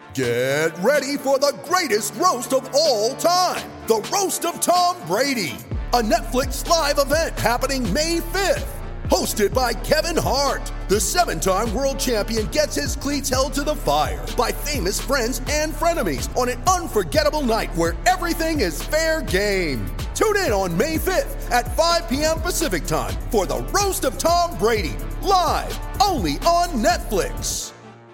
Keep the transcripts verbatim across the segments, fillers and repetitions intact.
Get ready for the greatest roast of all time, the Roast of Tom Brady, a Netflix live event happening May fifth. Hosted by Kevin Hart, the seven-time world champion gets his cleats held to the fire by famous friends and frenemies on an unforgettable night where everything is fair game. Tune in on May fifth at five p.m. Pacific time for the Roast of Tom Brady, live only on Netflix.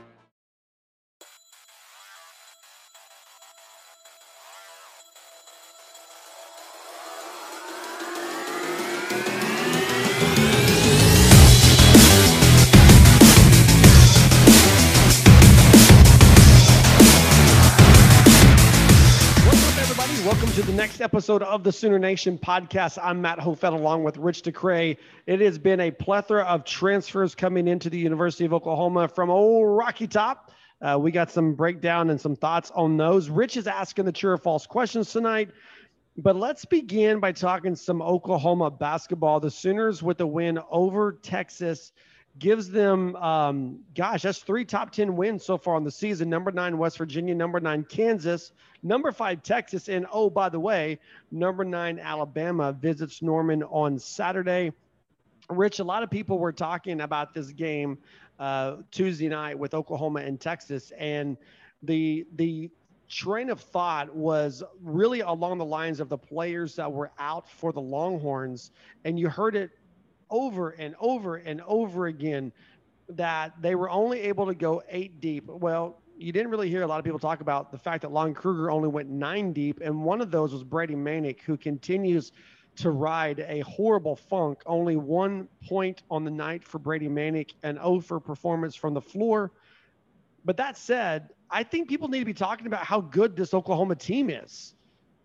To the next episode of the Sooner Nation podcast. I'm Matt Hofeld along with Rich DeCray. It has been a plethora of transfers coming into the University of Oklahoma from old Rocky Top. Uh, we got some breakdown and some thoughts on those. Rich is asking the true or false questions tonight, but let's begin by talking some Oklahoma basketball. The Sooners with the win over Texas gives them, um, gosh, that's three top ten wins so far on the season. Number nine, West Virginia. Number nine, Kansas. Number five, Texas. And, oh, by the way, number nine, Alabama visits Norman on Saturday. Rich, a lot of people were talking about this game uh, Tuesday night with Oklahoma and Texas. And the the train of thought was really along the lines of the players that were out for the Longhorns. And you heard it over and over and over again that they were only able to go eight deep. Well, you didn't really hear a lot of people talk about the fact that Lon Kruger only went nine deep, and one of those was Brady Manek, who continues to ride a horrible funk. Only one point on the night for Brady Manek, an oh for performance from the floor. But that said, I think people need to be talking about how good this Oklahoma team is.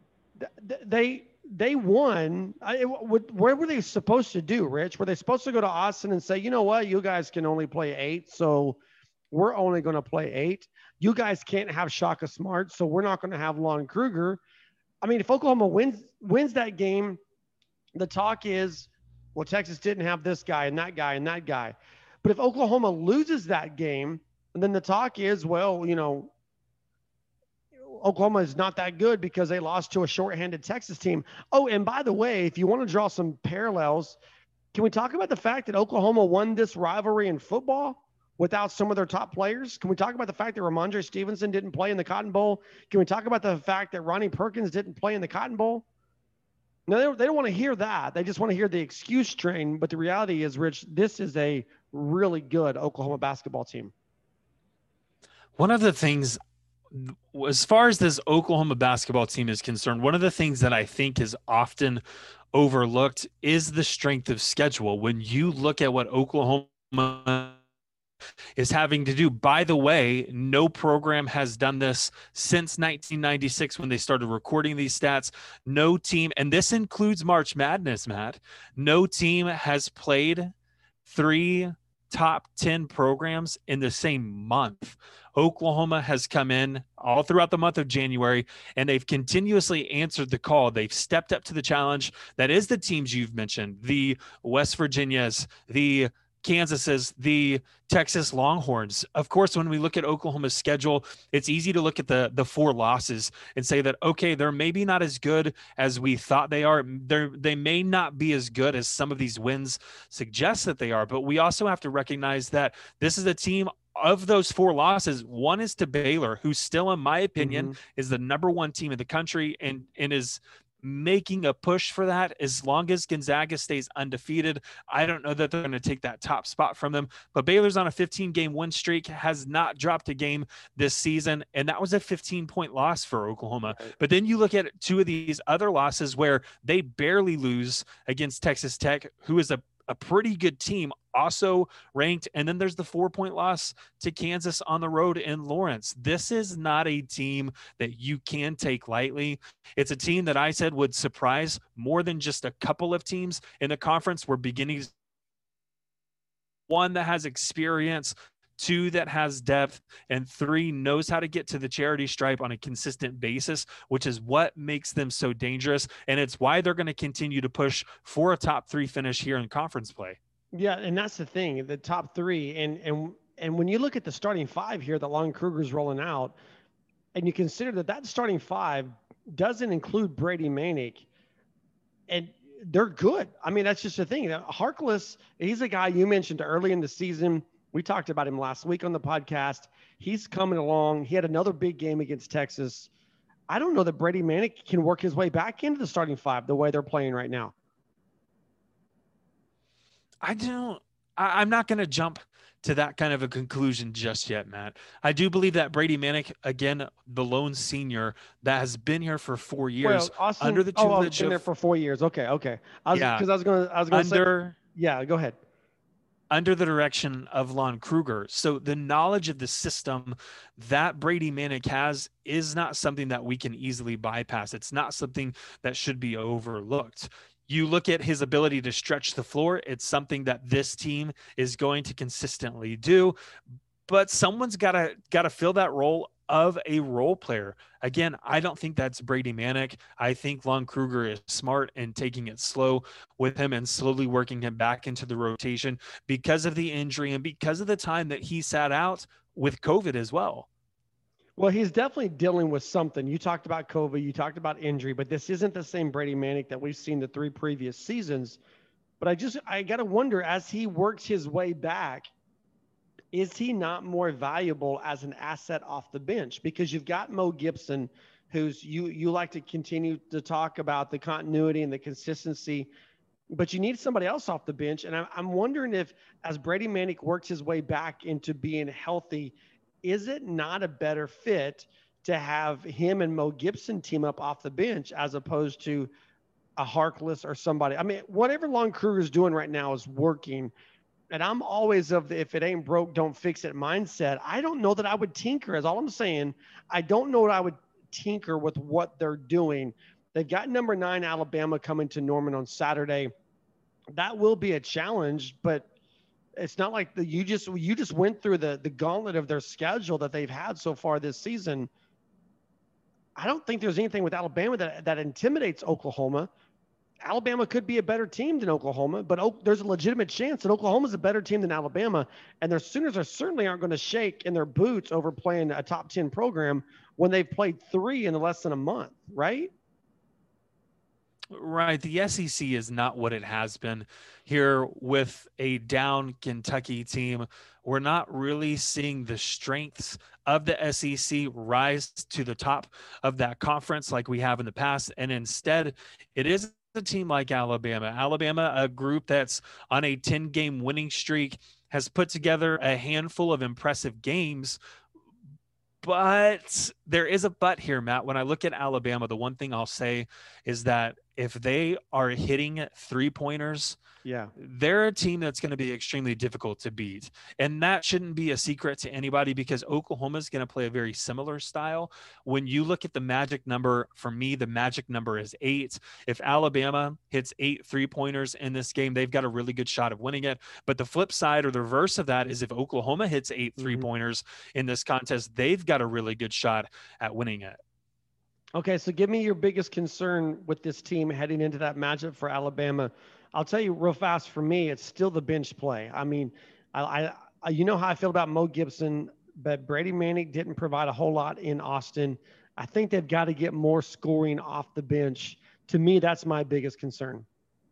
They They won. I, what, what were they supposed to do, Rich? Were they supposed to go to Austin and say, you know what, you guys can only play eight, so we're only going to play eight. You guys can't have Shaka Smart, so we're not going to have Lon Kruger. I mean, if Oklahoma wins wins that game, the talk is, well, Texas didn't have this guy and that guy and that guy. But if Oklahoma loses that game, then the talk is, well, you know, Oklahoma is not that good because they lost to a shorthanded Texas team. Oh, and by the way, if you want to draw some parallels, can we talk about the fact that Oklahoma won this rivalry in football without some of their top players? Can we talk about the fact that Ramondre Stevenson didn't play in the Cotton Bowl? Can we talk about the fact that Ronnie Perkins didn't play in the Cotton Bowl? No, they don't, they don't want to hear that. They just want to hear the excuse train. But the reality is, Rich, this is a really good Oklahoma basketball team. One of the things, as far as this Oklahoma basketball team is concerned, one of the things that I think is often overlooked is the strength of schedule. When you look at what Oklahoma is having to do, by the way, no program has done this since nineteen ninety-six when they started recording these stats. No team, and this includes March Madness, Matt, no team has played three top ten programs in the same month. Oklahoma has come in all throughout the month of January, and they've continuously answered the call. They've stepped up to the challenge. That is the teams you've mentioned, the West Virginias, the Kansases, the Texas Longhorns. Of course, when we look at Oklahoma's schedule, it's easy to look at the the four losses and say that, okay, they're maybe not as good as we thought they are. They're, they may not be as good as some of these wins suggest that they are, but we also have to recognize that this is a team. Of those four losses, one is to Baylor, who still, in my opinion, mm-hmm. is the number one team in the country and, and is making a push for that. As long as Gonzaga stays undefeated, I don't know that they're going to take that top spot from them. But Baylor's on a fifteen-game win streak, has not dropped a game this season, and that was a fifteen-point loss for Oklahoma. But then you look at two of these other losses where they barely lose against Texas Tech, who is a a pretty good team, also ranked. And then there's the four-point loss to Kansas on the road in Lawrence. This is not a team that you can take lightly. It's a team that I said would surprise more than just a couple of teams in the conference. We're beginning one that has experience, two that has depth, and three knows how to get to the charity stripe on a consistent basis, which is what makes them so dangerous. And it's why they're going to continue to push for a top three finish here in conference play. Yeah, and that's the thing, the top three. And and and when you look at the starting five here that Lon Kruger's rolling out, and you consider that that starting five doesn't include Brady Manick, and they're good. I mean, that's just the thing. Harkless, he's a guy you mentioned early in the season. We talked about him last week on the podcast. He's coming along. He had another big game against Texas. I don't know that Brady Manick can work his way back into the starting five the way they're playing right now. I don't, I, I'm not going to jump to that kind of a conclusion just yet, Matt. I do believe that Brady Manick, again, the lone senior that has been here for four years well, Austin, under the tutelage. Oh, oh, of, been there for four years. Okay, okay. I was, yeah, because I was going to, I was going to say, yeah, go ahead. Under the direction of Lon Kruger. So the knowledge of the system that Brady Manick has is not something that we can easily bypass. It's not something that should be overlooked. You look at his ability to stretch the floor. It's something that this team is going to consistently do, but someone's got to got to fill that role of a role player. Again, I don't think that's Brady Manick. I think Lon Kruger is smart and taking it slow with him and slowly working him back into the rotation because of the injury and because of the time that he sat out with COVID as well. Well, he's definitely dealing with something. You talked about COVID, you talked about injury, but this isn't the same Brady Manick that we've seen the three previous seasons. But I just, I got to wonder, as he works his way back, is he not more valuable as an asset off the bench? Because you've got Mo Gibson, who's you you like to continue to talk about the continuity and the consistency, but you need somebody else off the bench. And I'm, I'm wondering if, as Brady Manick works his way back into being healthy, is it not a better fit to have him and Mo Gibson team up off the bench as opposed to a Harkless or somebody? I mean, whatever Lon Kruger's doing right now is working. And I'm always of the, if it ain't broke, don't fix it mindset. I don't know that I would tinker, is all I'm saying. I don't know that I would tinker with what they're doing. They've got number nine Alabama coming to Norman on Saturday. That will be a challenge, but it's not like the, you just you just went through the the gauntlet of their schedule that they've had so far this season. I don't think there's anything with Alabama that, that intimidates Oklahoma. Alabama could be a better team than Oklahoma, but o- there's a legitimate chance that Oklahoma's a better team than Alabama, and their Sooners are certainly aren't going to shake in their boots over playing a top ten program when they've played three in less than a month, right? Right. The S E C is not what it has been here with a down Kentucky team. We're not really seeing the strengths of the S E C rise to the top of that conference like we have in the past. And instead, it is a team like Alabama. Alabama, a group that's on a ten-game winning streak, has put together a handful of impressive games. But there is a but here, Matt. When I look at Alabama, the one thing I'll say is that if they are hitting three-pointers, yeah, they're a team that's going to be extremely difficult to beat. And that shouldn't be a secret to anybody because Oklahoma is going to play a very similar style. When you look at the magic number, for me, the magic number is eight. If Alabama hits eight three-pointers in this game, they've got a really good shot of winning it. But the flip side or the reverse of that is if Oklahoma hits eight mm-hmm. three-pointers in this contest, they've got a really good shot at winning it. Okay, so give me your biggest concern with this team heading into that matchup for Alabama. I'll tell you real fast, for me, it's still the bench play. I mean, I, I you know how I feel about Mo Gibson, but Brady Manick didn't provide a whole lot in Austin. I think they've got to get more scoring off the bench. To me, that's my biggest concern.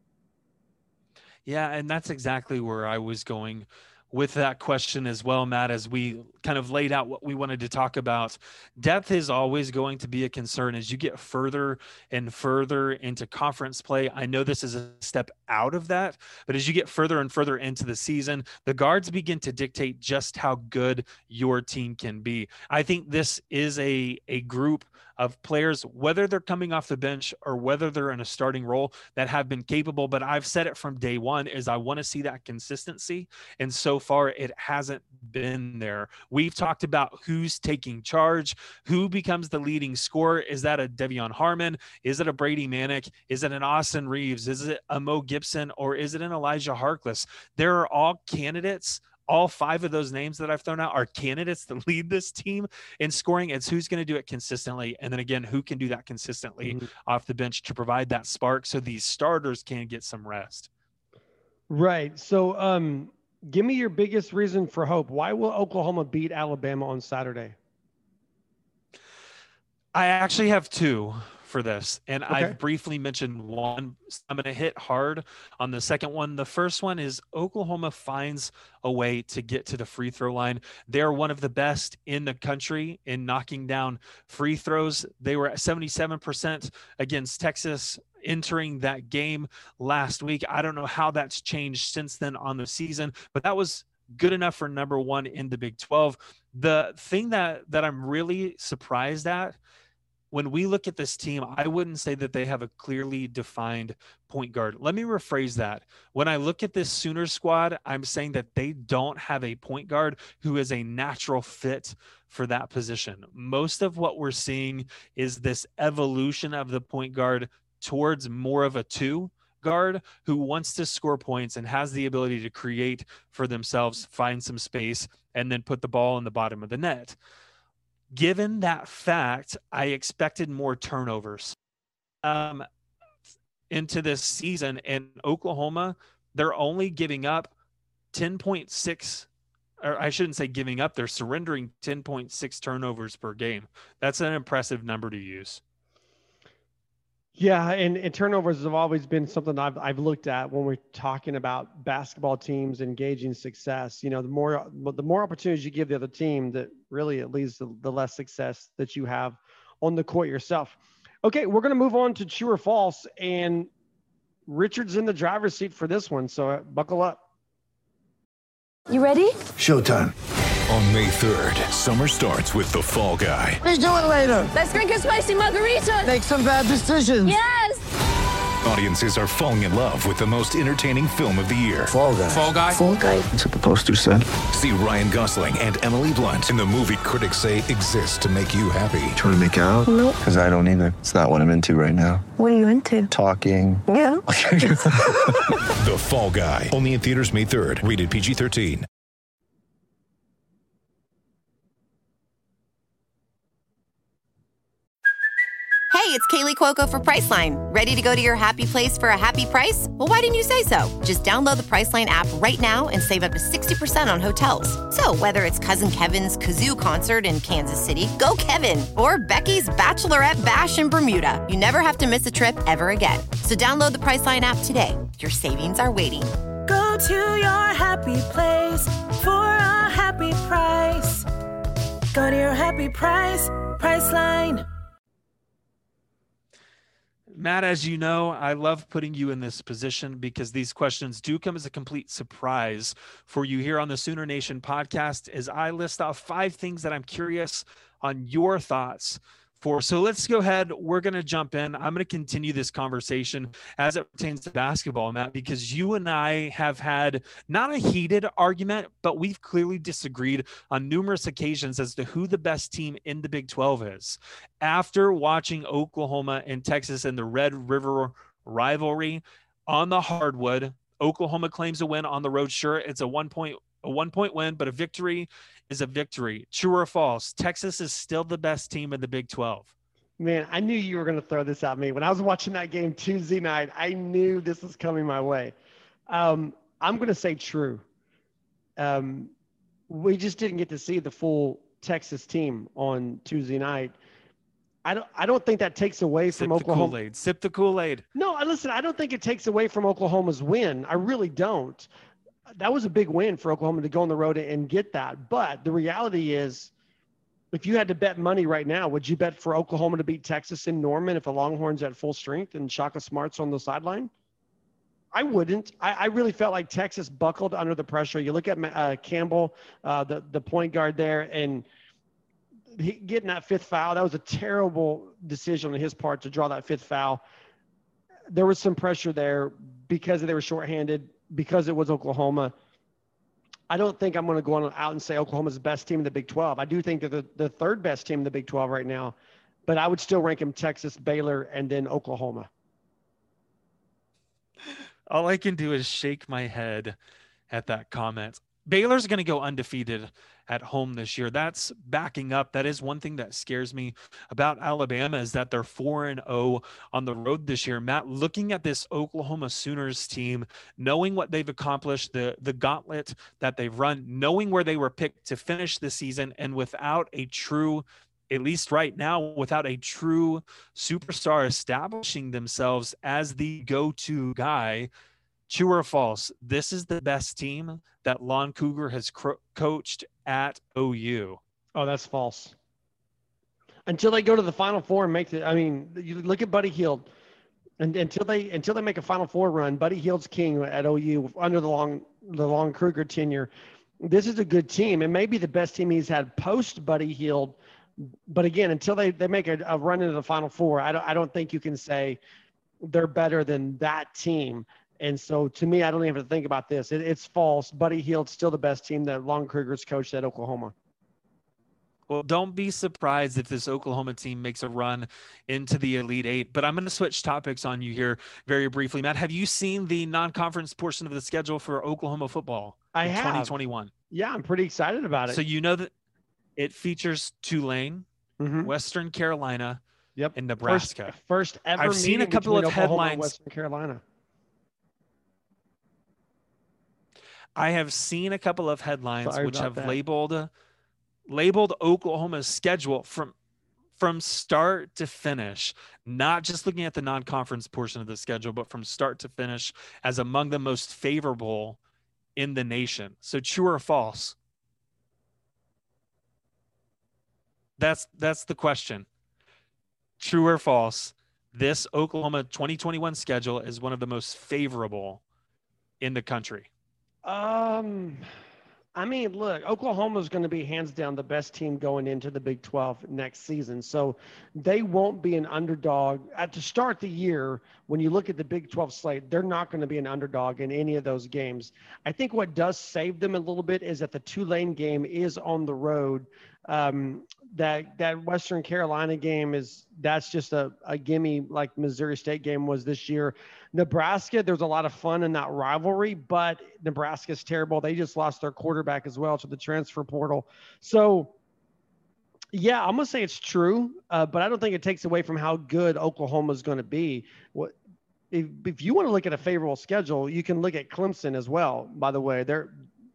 Yeah, and that's exactly where I was going with that question as well, Matt, as we kind of laid out what we wanted to talk about. Depth is always going to be a concern as you get further and further into conference play. I know this is a step out of that, but as you get further and further into the season, the guards begin to dictate just how good your team can be. I think this is a, a group of players, whether they're coming off the bench or whether they're in a starting role, that have been capable. But I've said it from day one is I want to see that consistency. And so far it hasn't been there. We've talked about who's taking charge, who becomes the leading scorer. Is that a Devion Harmon? Is it a Brady Manick? Is it an Austin Reeves? Is it a Mo Gibson? Or is it an Elijah Harkless? There are all candidates. All five of those names that I've thrown out are candidates to lead this team in scoring. It's who's going to do it consistently. And then again, who can do that consistently mm-hmm. off the bench to provide that spark so these starters can get some rest. Right. So um, give me your biggest reason for hope. Why will Oklahoma beat Alabama on Saturday? I actually have two for this, and Okay. I've briefly mentioned one. I'm going to hit hard on the second one. The first one is Oklahoma finds a way to get to the free throw line. They're one of the best in the country in knocking down free throws. They were at seventy-seven percent against Texas entering that game last week. I don't know how that's changed since then on the season, but that was good enough for number one in the Big twelve. The thing that that I'm really surprised at, when we look at this team, I wouldn't say that they have a clearly defined point guard. Let me rephrase that. When I look at this Sooner squad, I'm saying that they don't have a point guard who is a natural fit for that position. Most of what we're seeing is this evolution of the point guard towards more of a two guard who wants to score points and has the ability to create for themselves, find some space, and then put the ball in the bottom of the net. Given that fact, I expected more turnovers um, into this season. And Oklahoma, they're only giving up ten point six, or I shouldn't say giving up, they're surrendering ten point six turnovers per game. That's an impressive number to use. Yeah, and, and turnovers have always been something I've I've looked at when we're talking about basketball teams engaging success. You know, the more the more opportunities you give the other team, that really it leads to the less success that you have on the court yourself. Okay, we're going to move on to true or false, and Richard's in the driver's seat for this one, so buckle up. You ready? Showtime. On May third, summer starts with The Fall Guy. Let's do it later. Let's drink a spicy margarita. Make some bad decisions. Yes. Audiences are falling in love with the most entertaining film of the year. Fall Guy. Fall Guy. Fall Guy. That's what the poster said. See Ryan Gosling and Emily Blunt in the movie critics say exists to make you happy. Trying to make it out? Nope. Because I don't either. It's not what I'm into right now. What are you into? Talking. Yeah. The Fall Guy. Only in theaters May third. Rated P G thirteen. Hey, it's Kaylee Cuoco for Priceline. Ready to go to your happy place for a happy price? Well, why didn't you say so? Just download the Priceline app right now and save up to sixty percent on hotels. So whether it's Cousin Kevin's Kazoo Concert in Kansas City, go Kevin, or Becky's Bachelorette Bash in Bermuda, you never have to miss a trip ever again. So download the Priceline app today. Your savings are waiting. Go to your happy place for a happy price. Go to your happy price, Priceline. Matt, as you know, I love putting you in this position because these questions do come as a complete surprise for you here on the Sooner Nation podcast as I list off five things that I'm curious on your thoughts for. So let's go ahead. We're going to jump in. I'm going to continue this conversation as it pertains to basketball, Matt, because you and I have had not a heated argument, but we've clearly disagreed on numerous occasions as to who the best team in the Big twelve is. After watching Oklahoma and Texas in the Red River rivalry on the hardwood, Oklahoma claims a win on the road. Sure, it's a one point a one point win, but a victory is a victory. True or false? Texas is still the best team in the Big twelve. Man, I knew you were going to throw this at me. When I was watching that game Tuesday night, I knew this was coming my way. Um, I'm going to say true. Um, we just didn't get to see the full Texas team on Tuesday night. I don't, I don't think that takes away Sip from Oklahoma. the Kool-Aid. Sip the Kool-Aid. No, listen, I don't think it takes away from Oklahoma's win. I really don't. That was a big win for Oklahoma to go on the road and get that. But the reality is, if you had to bet money right now, would you bet for Oklahoma to beat Texas in Norman if the Longhorns at full strength and Shaka Smart's on the sideline? I wouldn't. I, I really felt like Texas buckled under the pressure. You look at uh, Campbell, uh, the, the point guard there, and he, getting that fifth foul, that was a terrible decision on his part to draw that fifth foul. There was some pressure there because they were shorthanded, because it was Oklahoma. I don't think I'm going to go on out and say Oklahoma's the best team in the Big twelve. I do think they're the, the third best team in the Big twelve right now, but I would still rank them Texas, Baylor, and then Oklahoma. All I can do is shake my head at that comment. Baylor's going to go undefeated at home this year. That's backing up. That is one thing that scares me about Alabama, is that they're four and oh on the road this year. Matt, looking at this Oklahoma Sooners team, knowing what they've accomplished, the, the gauntlet that they've run, knowing where they were picked to finish the season, and without a true at least right now, without a true superstar establishing themselves as the go-to guy. True or false? This is the best team that Lon Kruger has cro- coached at O U. Oh, that's false. Until they go to the Final Four and make the, I mean, you look at Buddy Hield, and until they until they make a Final Four run, Buddy Hield's king at O U under the long the Lon Kruger tenure. This is a good team, and maybe the best team he's had post Buddy Hield. But again, until they, they make a, a run into the Final Four, I don't I don't think you can say they're better than that team. And so, to me, I don't even have to think about this. It, it's false. Buddy Hield's still the best team that Lon Kruger's coached at Oklahoma. Well, don't be surprised if this Oklahoma team makes a run into the Elite Eight. But I'm going to switch topics on you here very briefly. Matt, have you seen the non-conference portion of the schedule for Oklahoma football I in have. twenty twenty-one? Yeah, I'm pretty excited about it. So you know that it features Tulane, mm-hmm. Western Carolina, yep. and Nebraska. First, first ever I've seen a couple of Oklahoma headlines. and Western Carolina. I have seen a couple of headlines Sorry which have that. labeled labeled Oklahoma's schedule from from start to finish, not just looking at the non-conference portion of the schedule, but from start to finish as among the most favorable in the nation. So true or false? That's that's the question. True or false? This Oklahoma twenty twenty-one schedule is one of the most favorable in the country. Um, I mean, look, Oklahoma is going to be hands down the best team going into the Big twelve next season. So they won't be an underdog at to start the year. When you look at the Big twelve slate, they're not going to be an underdog in any of those games. I think what does save them a little bit is that the Tulane game is on the road. Um, that that Western Carolina game is that's just a, a gimme like Missouri State game was this year. Nebraska, there's a lot of fun in that rivalry, but Nebraska's terrible. They just lost their quarterback as well to the transfer portal. So, yeah, I'm going to say it's true, uh, but I don't think it takes away from how good Oklahoma is going to be. What if, if you want to look at a favorable schedule, you can look at Clemson as well, by the way. They're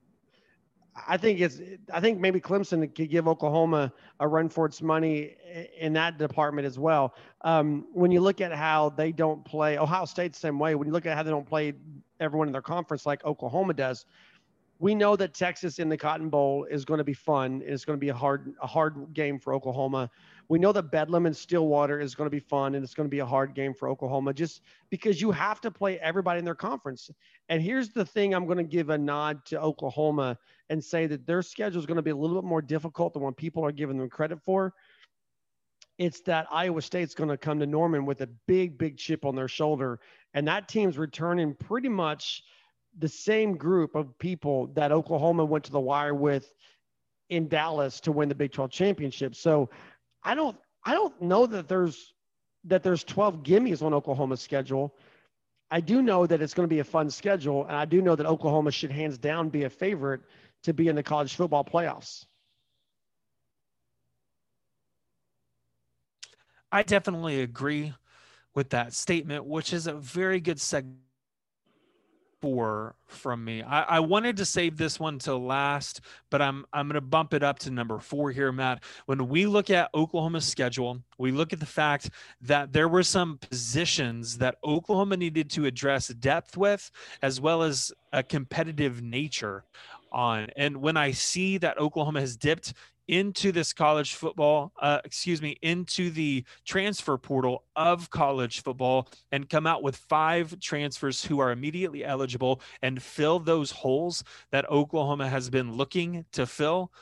I think it's. I think maybe Clemson could give Oklahoma a run for its money in that department as well. Um, when you look at how they don't play, Ohio State the same way. When you look at how they don't play everyone in their conference like Oklahoma does, we know that Texas in the Cotton Bowl is going to be fun. It's going to be a hard, a hard game for Oklahoma. We know that Bedlam and Stillwater is going to be fun, and it's going to be a hard game for Oklahoma just because you have to play everybody in their conference. And here's the thing, I'm going to give a nod to Oklahoma and say that their schedule is going to be a little bit more difficult than what people are giving them credit for. It's that Iowa State's going to come to Norman with a big, big chip on their shoulder, and that team's returning pretty much the same group of people that Oklahoma went to the wire with in Dallas to win the Big twelve championship. So I don't, I don't know that there's, that there's twelve gimmies on Oklahoma's schedule. I do know that it's going to be a fun schedule. And I do know that Oklahoma should hands down be a favorite to be in the college football playoffs. I definitely agree with that statement, which is a very good segment four from me. I, I wanted to save this one till last, but I'm I'm going to bump it up to number four here, Matt. When we look at Oklahoma's schedule, we look at the fact that there were some positions that Oklahoma needed to address depth with, as well as a competitive nature on. And when I see that Oklahoma has dipped into this college football, uh, excuse me, into the transfer portal of college football and come out with five transfers who are immediately eligible and fill those holes that Oklahoma has been looking to fill.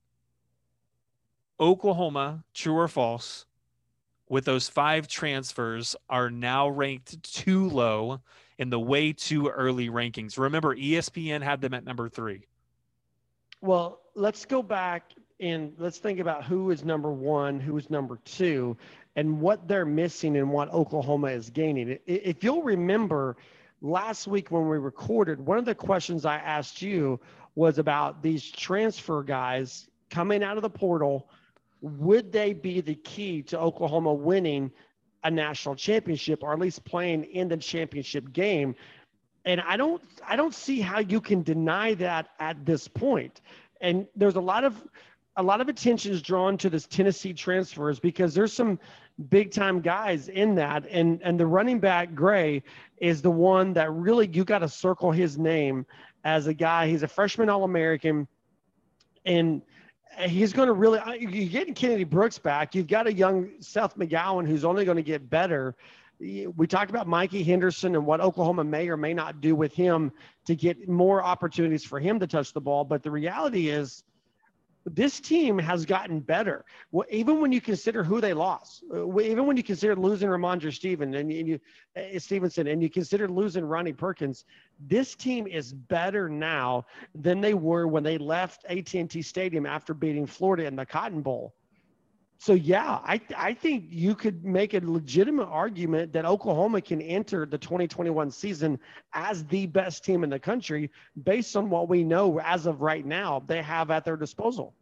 Oklahoma, true or false, with those five transfers are now ranked too low in the way too early rankings. Remember, E S P N had them at number three. Well, let's go back and let's think about who is number one, who is number two, and what they're missing and what Oklahoma is gaining. If you'll remember last week when we recorded, one of the questions I asked you was about these transfer guys coming out of the portal. Would they be the key to Oklahoma winning a national championship, or at least playing in the championship game? And I don't, I don't see how you can deny that at this point. And there's a lot of a lot of attention is drawn to this Tennessee transfers because there's some big time guys in that. And, and the running back Gray is the one that really, you got to circle his name as a guy. He's a freshman All-American, and he's going to really, you're getting Kennedy Brooks back. You've got a young Seth McGowan who's only going to get better. We talked about Mikey Henderson and what Oklahoma may or may not do with him to get more opportunities for him to touch the ball. But the reality is this team has gotten better. Well, even when you consider who they lost, even when you consider losing Ramondre Steven and you, uh, Stevenson, and you consider losing Ronnie Perkins, this team is better now than they were when they left A T and T Stadium after beating Florida in the Cotton Bowl. So, yeah, I I think you could make a legitimate argument that Oklahoma can enter the twenty twenty-one season as the best team in the country based on what we know as of right now they have at their disposal.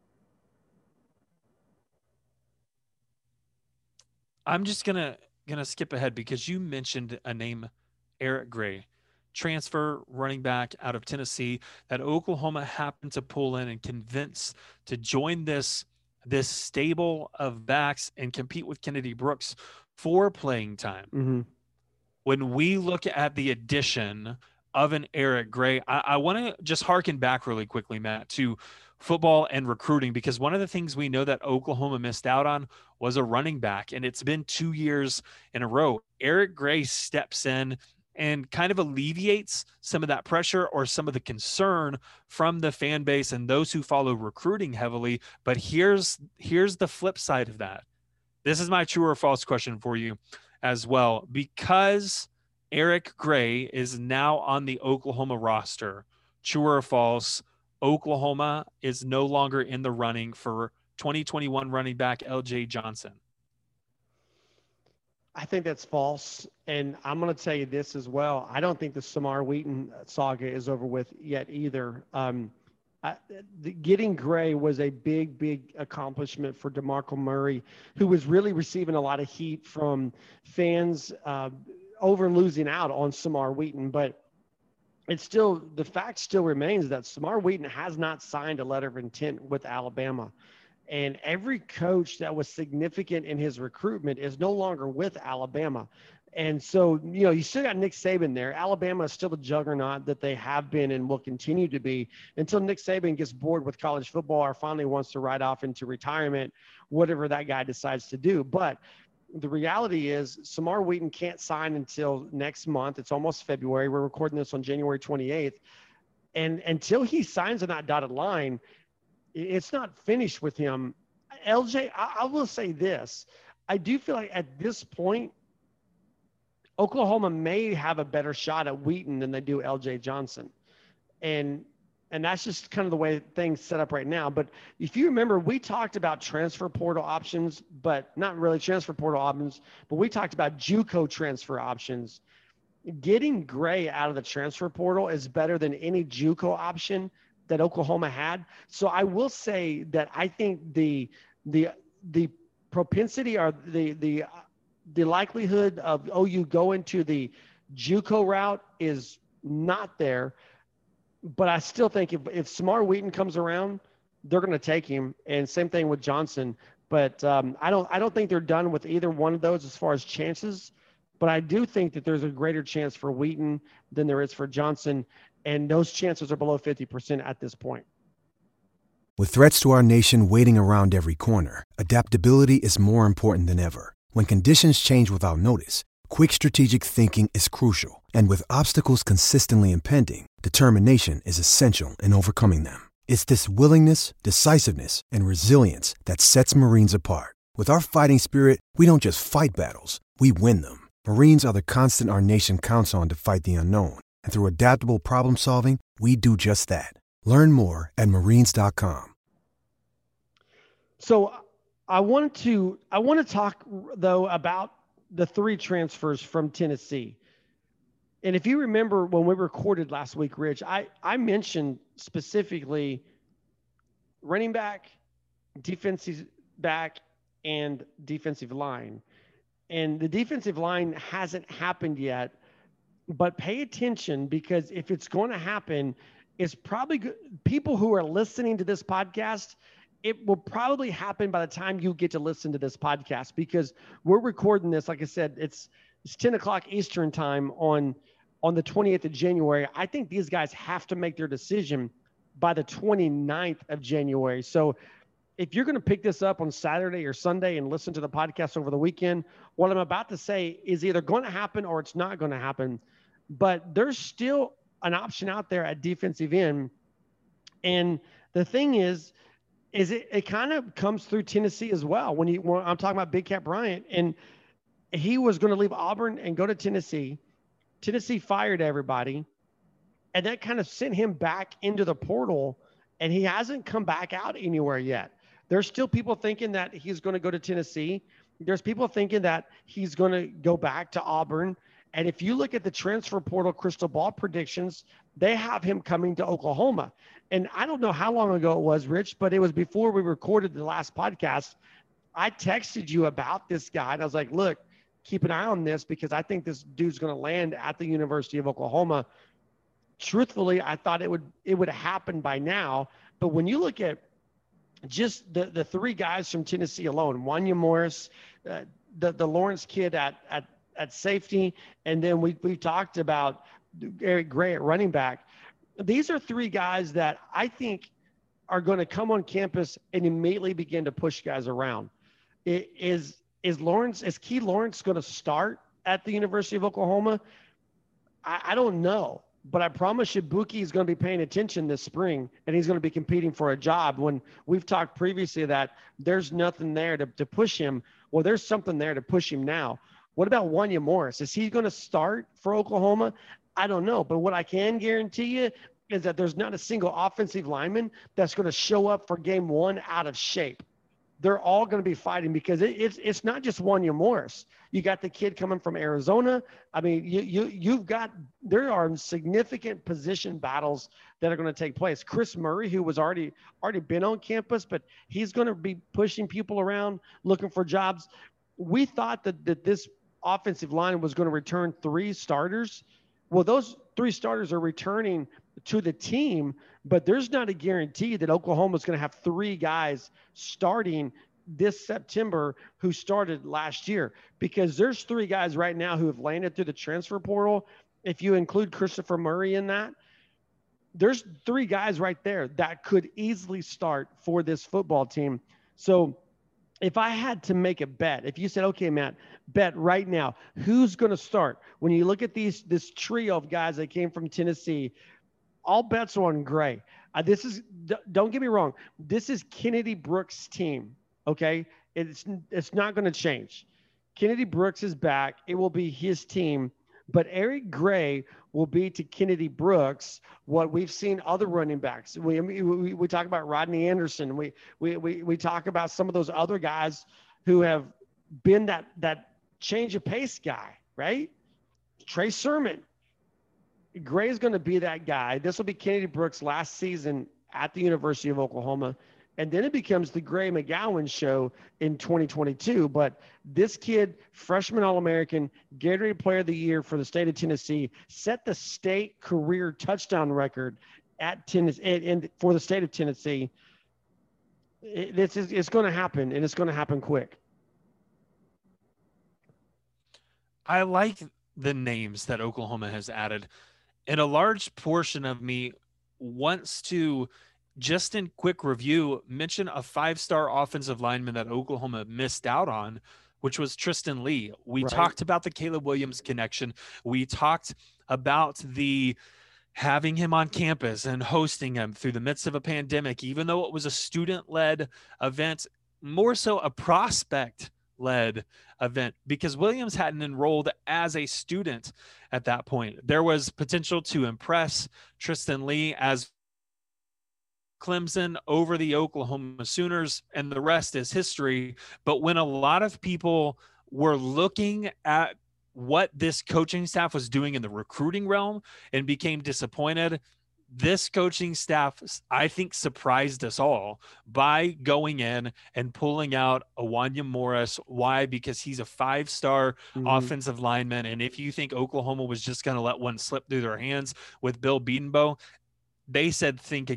I'm just gonna gonna skip ahead because you mentioned a name, Eric Gray, transfer running back out of Tennessee that Oklahoma happened to pull in and convince to join this this stable of backs and compete with Kennedy Brooks for playing time. Mm-hmm. When we look at the addition of an Eric Gray, I, I want to just harken back really quickly, Matt, to football and recruiting, because one of the things we know that Oklahoma missed out on was a running back, and it's been two years in a row. Eric Gray steps in and kind of alleviates some of that pressure or some of the concern from the fan base and those who follow recruiting heavily. But here's here's the flip side of that. This is my true or false question for you as well. Because Eric Gray is now on the Oklahoma roster, true or false, Oklahoma is no longer in the running for twenty twenty-one running back L J Johnson? I think that's false. And I'm going to tell you this as well. I don't think the Samar Wheaton saga is over with yet either. Um, I, the, getting Gray was a big, big accomplishment for DeMarco Murray, who was really receiving a lot of heat from fans uh, over losing out on Samar Wheaton. But it's still, the fact still remains that Samar Wheaton has not signed a letter of intent with Alabama. And every coach that was significant in his recruitment is no longer with Alabama. And so, you know, you still got Nick Saban there. Alabama is still a juggernaut that they have been and will continue to be until Nick Saban gets bored with college football or finally wants to ride off into retirement, whatever that guy decides to do. But the reality is Samar Wheaton can't sign until next month. It's almost February. We're recording this on January twenty-eighth. And until he signs on that dotted line, it's not finished with him. L J, I, I will say this. I do feel like at this point, Oklahoma may have a better shot at Wheaton than they do L J Johnson. And and that's just kind of the way things set up right now. But if you remember, we talked about transfer portal options, but not really transfer portal options, but we talked about JUCO transfer options. Getting Gray out of the transfer portal is better than any JUCO option that Oklahoma had. So I will say that I think the the the propensity or the the the likelihood of O U going to the JUCO route is not there. But I still think if, if Samar Wheaton comes around, they're going to take him. And same thing with Johnson. But um, I don't I don't think they're done with either one of those as far as chances. But I do think that there's a greater chance for Wheaton than there is for Johnson. And those chances are below fifty percent at this point. With threats to our nation waiting around every corner, adaptability is more important than ever. When conditions change without notice, quick strategic thinking is crucial. And with obstacles consistently impending, determination is essential in overcoming them. It's this willingness, decisiveness, and resilience that sets Marines apart. With our fighting spirit, we don't just fight battles, we win them. Marines are the constant our nation counts on to fight the unknown. And through adaptable problem solving, we do just that. Learn more at marines dot com. So I wanted to I want to talk though about the three transfers from Tennessee. And if you remember when we recorded last week, Rich, I, I mentioned specifically running back, defensive back, and defensive line. And the defensive line hasn't happened yet. But pay attention, because if it's going to happen, it's probably good. People who are listening to this podcast, it will probably happen by the time you get to listen to this podcast, because we're recording this. Like I said, it's, it's ten o'clock Eastern time on, on the twenty-eighth of January. I think these guys have to make their decision by the twenty-ninth of January. So if you're going to pick this up on Saturday or Sunday and listen to the podcast over the weekend, what I'm about to say is either going to happen or it's not going to happen. But there's still an option out there at defensive end. And the thing is, is it, it kind of comes through Tennessee as well. When you, when I'm talking about Big Cat Bryant, and he was going to leave Auburn and go to Tennessee. Tennessee fired everybody, and that kind of sent him back into the portal, and he hasn't come back out anywhere yet. There's still people thinking that he's going to go to Tennessee. There's people thinking that he's going to go back to Auburn. And if you look at the transfer portal crystal ball predictions, they have him coming to Oklahoma. And I don't know how long ago it was, Rich, but it was before we recorded the last podcast. I texted you about this guy, and I was like, look, keep an eye on this, because I think this dude's going to land at the University of Oklahoma. Truthfully, I thought it would it would happen by now. But when you look at just the, the three guys from Tennessee alone, Wanya Morris, uh, the, the Lawrence kid at, at, at safety, and then we we talked about Eric Gray at running back. These are three guys that I think are going to come on campus and immediately begin to push guys around. It is is Lawrence, is Key Lawrence going to start at the University of Oklahoma? I, I don't know, but I promise you Buki is going to be paying attention this spring, and he's going to be competing for a job. When we've talked previously that there's nothing there to, to push him, well, there's something there to push him now. What about Wanya Morris? Is he going to start for Oklahoma? I don't know, but what I can guarantee you is that there's not a single offensive lineman that's going to show up for game one out of shape. They're all going to be fighting, because it, it's it's not just Wanya Morris. You got the kid coming from Arizona. I mean, you you you've got there are significant position battles that are going to take place. Chris Murray, who was already already been on campus, but he's going to be pushing people around looking for jobs. We thought that that this offensive line was going to return three starters. Well, those three starters are returning to the team, but there's not a guarantee that Oklahoma is going to have three guys starting this September who started last year, because there's three guys right now who have landed through the transfer portal. If you include Christopher Murray in that, there's three guys right there that could easily start for this football team. So if I had to make a bet, if you said, okay, Matt, bet right now, who's going to start? When you look at these, this trio of guys that came from Tennessee, all bets are on Gray. Uh, this is, don't get me wrong, this is Kennedy Brooks' team, okay? It's, it's not going to change. Kennedy Brooks is back. It will be his team. But Eric Gray will be to Kennedy Brooks what we've seen other running backs. We we, we talk about Rodney Anderson. We, we we we talk about some of those other guys who have been that that change of pace guy, right? Trey Sermon. Gray is going to be that guy. This will be Kennedy Brooks' last season at the University of Oklahoma. And then it becomes the Gray McGowan show in twenty twenty-two. But this kid, freshman All-American, Gatorade Player of the Year for the state of Tennessee, set the state career touchdown record at Tennessee and for the state of Tennessee. It, it's it's going to happen, and it's going to happen quick. I like the names that Oklahoma has added, and a large portion of me wants to, just in quick review, mention a five-star offensive lineman that Oklahoma missed out on, which was Tristan Lee. We right. talked about the Caleb Williams connection. We talked about the having him on campus and hosting him through the midst of a pandemic, even though it was a student-led event, more so a prospect-led event, because Williams hadn't enrolled as a student at that point. There was potential to impress Tristan Lee as Clemson over the Oklahoma Sooners, and the rest is history. But when a lot of people were looking at what this coaching staff was doing in the recruiting realm and became disappointed, this coaching staff, I think, surprised us all by going in and pulling out Awanya Morris. Why? Because he's a five-star mm-hmm. offensive lineman. And if you think Oklahoma was just going to let one slip through their hands with Bill Bedenbaugh, they said, think again.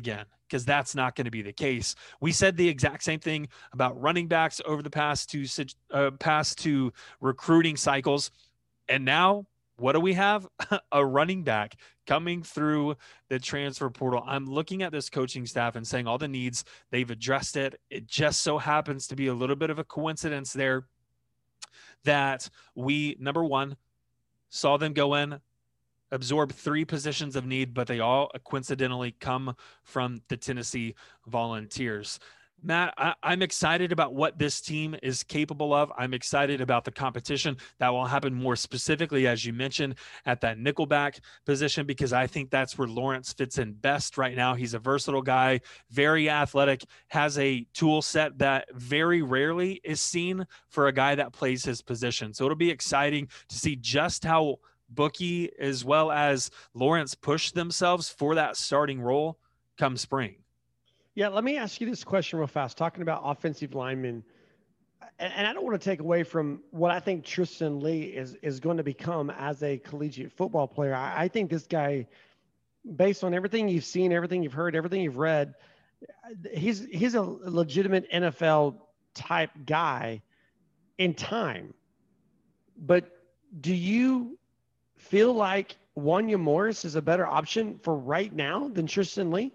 because that's not going to be the case. We said the exact same thing about running backs over the past two uh, past two recruiting cycles. And now what do we have? A running back coming through the transfer portal. I'm looking at this coaching staff and saying all the needs, they've addressed it. It just so happens to be a little bit of a coincidence there that we, number one, saw them go in, absorb three positions of need, but they all coincidentally come from the Tennessee Volunteers. Matt, I, I'm excited about what this team is capable of. I'm excited about the competition that will happen more specifically, as you mentioned, at that nickelback position, because I think that's where Lawrence fits in best right now. He's a versatile guy, very athletic, has a tool set that very rarely is seen for a guy that plays his position. So it'll be exciting to see just how Bookie as well as Lawrence push themselves for that starting role come spring. Yeah, let me ask you this question real fast. Talking about offensive linemen, and, and I don't want to take away from what I think Tristan Lee is is going to become as a collegiate football player. I, I think this guy, based on everything you've seen, everything you've heard, everything you've read, he's he's a legitimate N F L type guy in time. But do you feel like Wanya Morris is a better option for right now than Tristan Lee?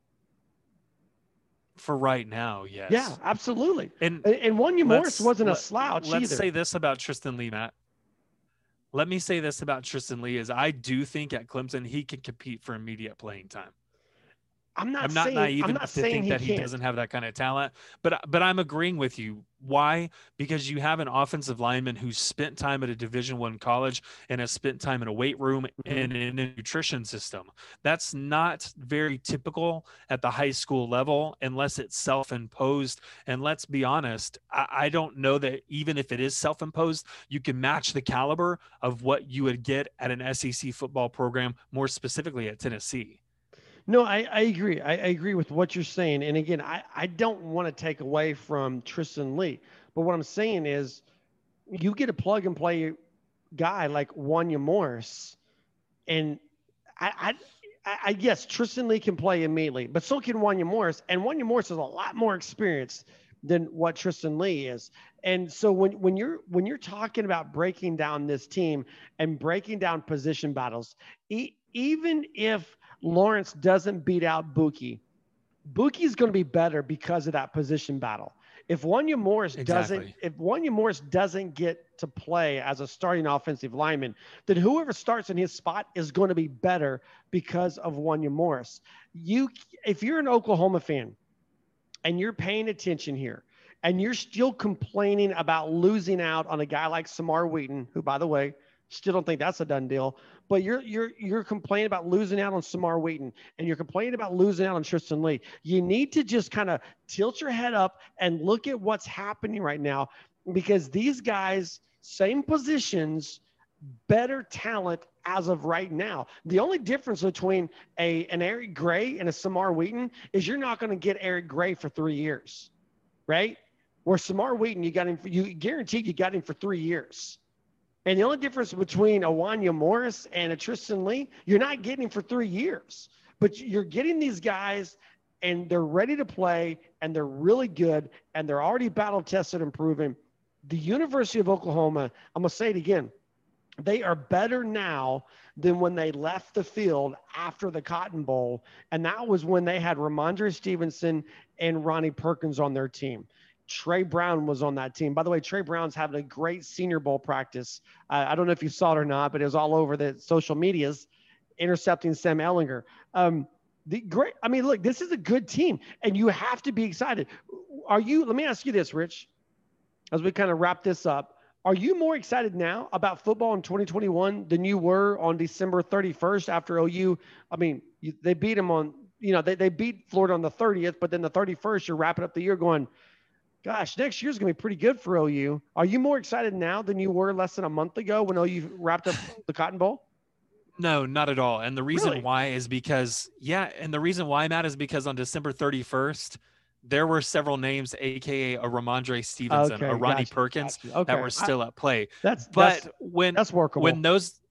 For right now, yes. Yeah, absolutely. And and Wanya Morris wasn't a slouch let's either. say this about Tristan Lee, Matt. Let me say this about Tristan Lee is I do think at Clemson he can compete for immediate playing time. I'm not I'm not saying, naive I'm enough not to think he that he can't. doesn't have that kind of talent, but but I'm agreeing with you. Why? Because you have an offensive lineman who spent time at a Division One college and has spent time in a weight room Mm-hmm. and in a nutrition system. That's not very typical at the high school level unless it's self-imposed. And let's be honest, I, I don't know that even if it is self-imposed, you can match the caliber of what you would get at an S E C football program, more specifically at Tennessee. No, I, I agree. I, I agree with what you're saying. And again, I, I don't want to take away from Tristan Lee. But what I'm saying is you get a plug and play guy like Wanya Morris. And I, I, I yes, Tristan Lee can play immediately, but so can Wanya Morris. And Wanya Morris has a lot more experience than what Tristan Lee is. And so when, when you're when you're talking about breaking down this team and breaking down position battles, e- even if Lawrence doesn't beat out Buki, Buki's going to be better because of that position battle. If Wanya Morris Exactly. doesn't, if Wanya Morris doesn't get to play as a starting offensive lineman, then whoever starts in his spot is going to be better because of Wanya Morris. You, if you're an Oklahoma fan and you're paying attention here, and you're still complaining about losing out on a guy like Samar Wheaton, who, by the way, still don't think that's a done deal, but you're you're you're complaining about losing out on Samar Wheaton, and you're complaining about losing out on Tristan Lee. You need to just kind of tilt your head up and look at what's happening right now, because these guys, same positions, better talent as of right now. The only difference between a an Eric Gray and a Samar Wheaton is you're not going to get Eric Gray for three years, right? Where Samar Wheaton, you got him for, you guaranteed you got him for three years. And the only difference between a Wanya Morris and a Tristan Lee, you're not getting him for three years, but you're getting these guys and they're ready to play and they're really good and they're already battle tested and proven. The University of Oklahoma, I'm going to say it again, they are better now than when they left the field after the Cotton Bowl. And that was when they had Ramondre Stevenson and Ronnie Perkins on their team. Trey Brown was on that team. By the way, Trey Brown's having a great Senior Bowl practice. Uh, I don't know if you saw it or not, but it was all over the social medias, intercepting Sam Ehlinger. Um, the great. I mean, look, this is a good team, and you have to be excited. Are you? Let me ask you this, Rich, as we kind of wrap this up. Are you more excited now about football in twenty twenty-one than you were on December thirty-first after O U? I mean, you, they beat them on. You know, they they beat Florida on the thirtieth, but then the thirty-first, you're wrapping up the year going, gosh, next year's going to be pretty good for O U. Are you more excited now than you were less than a month ago when O U wrapped up the Cotton Bowl? No, not at all. And the reason Really? why is because, yeah, and the reason why, Matt, is because on December thirty-first, there were several names, a k a a Ramondre Stevenson, Okay, a Ronnie gotcha, Perkins, gotcha. Okay. that were still at play. That's But that's, when that's workable. when those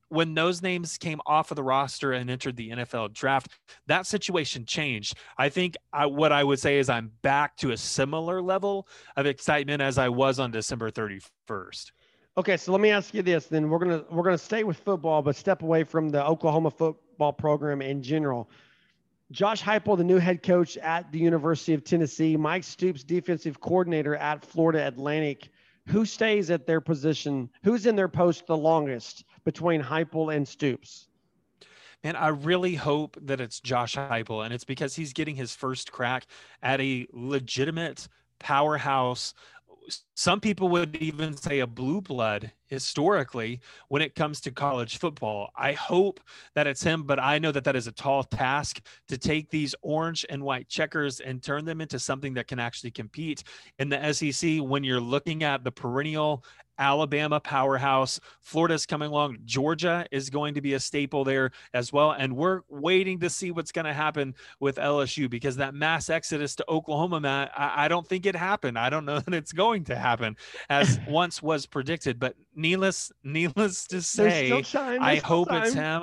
when those names came off of the roster and entered the N F L draft, that situation changed. I think I, what I would say is I'm back to a similar level of excitement as I was on December thirty-first. Okay, so let me ask you this. Then we're gonna we're gonna stay with football, but step away from the Oklahoma football program in general. Josh Heupel, the new head coach at the University of Tennessee, Mike Stoops, defensive coordinator at Florida Atlantic. Who stays at their position? Who's in their post the longest between Heupel and Stoops? And I really hope that it's Josh Heupel, and it's because he's getting his first crack at a legitimate powerhouse. Some people would even say a blue blood historically when it comes to college football. I hope that it's him, but I know that that is a tall task to take these orange and white checkers and turn them into something that can actually compete in the S E C when you're looking at the perennial Alabama powerhouse. Florida's coming along. Georgia is going to be a staple there as well. And we're waiting to see what's going to happen with L S U, because that mass exodus to Oklahoma, Matt, I, I don't think it happened. I don't know that it's going to happen as once was predicted, but needless, needless to say, I hope it's him.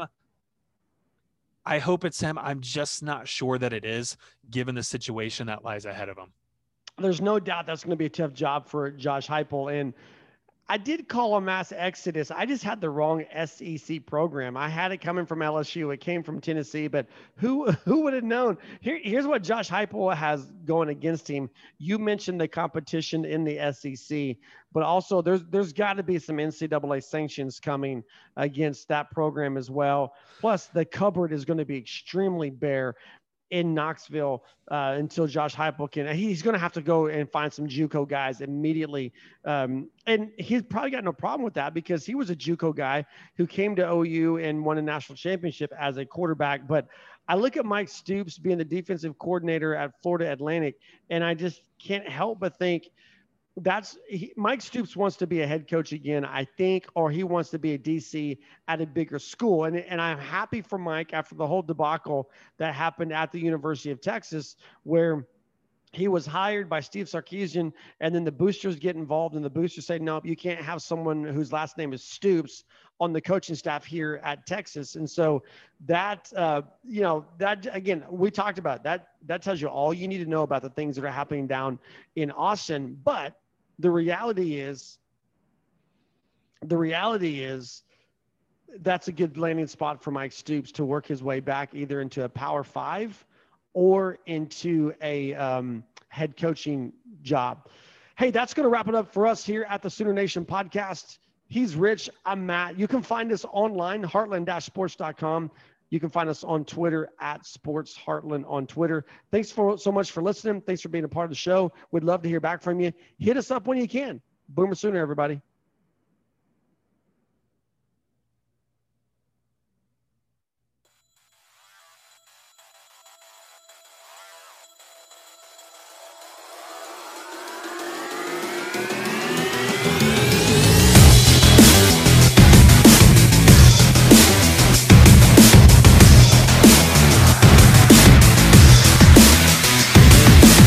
I hope it's him. I'm just not sure that it is, given the situation that lies ahead of him. There's no doubt that's going to be a tough job for Josh Heupel. And I did call a mass exodus. I just had the wrong S E C program. I had it coming from L S U. It came from Tennessee, but who who would have known? Here, here's what Josh Heupel has going against him. You mentioned the competition in the S E C, but also there's there's got to be some N C double A sanctions coming against that program as well. Plus, the cupboard is going to be extremely bare in Knoxville uh, until Josh Heupel can. He's going to have to go and find some JUCO guys immediately. Um, and he's probably got no problem with that, because he was a JUCO guy who came to O U and won a national championship as a quarterback. But I look at Mike Stoops being the defensive coordinator at Florida Atlantic, and I just can't help but think that's he, Mike Stoops wants to be a head coach again, I think, or he wants to be a D C at a bigger school. And, and I'm happy for Mike after the whole debacle that happened at the University of Texas, where he was hired by Steve Sarkisian, and then the boosters get involved, and the boosters say, no, you can't have someone whose last name is Stoops on the coaching staff here at Texas. And so that, uh, you know, that, again, we talked about that. That tells you all you need to know about the things that are happening down in Austin. But the reality is, the reality is that's a good landing spot for Mike Stoops to work his way back either into a Power Five or into a um, head coaching job. Hey, that's going to wrap it up for us here at the Sooner Nation podcast. He's Rich. I'm Matt. You can find us online, heartland dash sports dot com. You can find us on Twitter at Sports Heartland on Twitter. Thanks for so much for listening. Thanks for being a part of the show. We'd love to hear back from you. Hit us up when you can. Boomer Sooner, everybody.